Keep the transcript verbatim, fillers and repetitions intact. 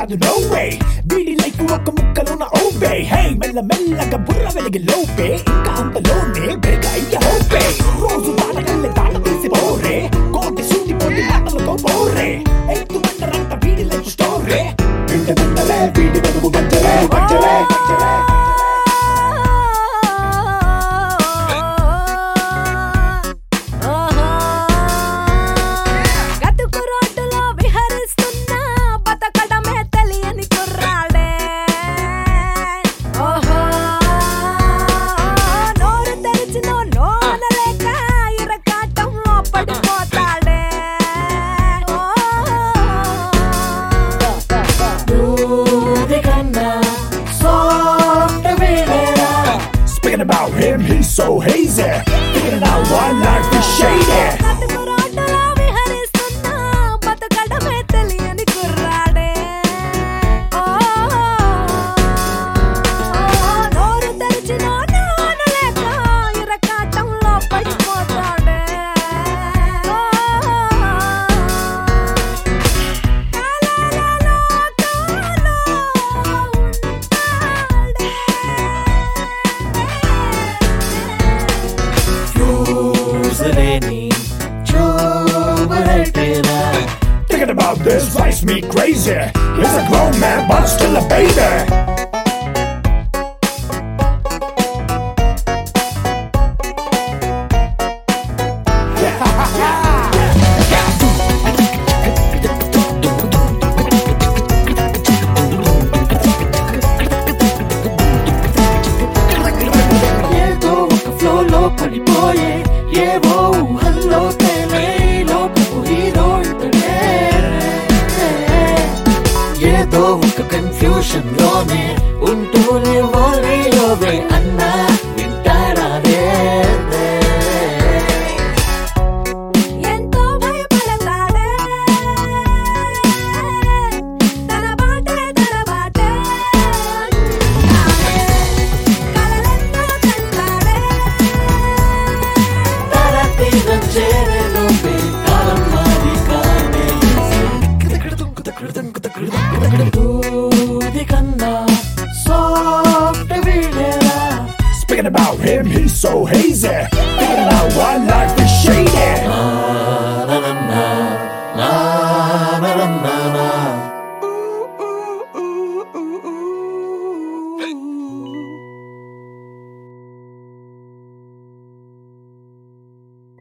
కాదు no way వీడి life ఒక ముక్కలోన ఓపే హే మెల్ల మెల్లగా బుర్ర వెలిగి లోపే ఇంకా అంతలోనే బ్రేక్ అయ్య హోపే రోజు తాళగల్లె తాళ తీసి పోరే కోటి సూటి పోటి మాటలతో పోరే ఎత్తు మంటరంట వీడి లైఫ్ స్టోరీ ఇంట తిన్నలే వీడి వెలుగు గంటలే గంటలే గంటలే About him, he's so hazy. Thinking about one life is shady. Thinking about this drives me crazy. He's a grown man, but still a baby. Confusion లోనే ఉంటూనే worryలోవే అన్నా వింటారా రేదే ఎంతో భయపడతాడే తన బాటే తన బాటే కలలెన్నో కంటాడే తన తీరం చేరేలోపే కాలం మారి కానే Speaking about him, he's so hazy. Thinking about one life is shady.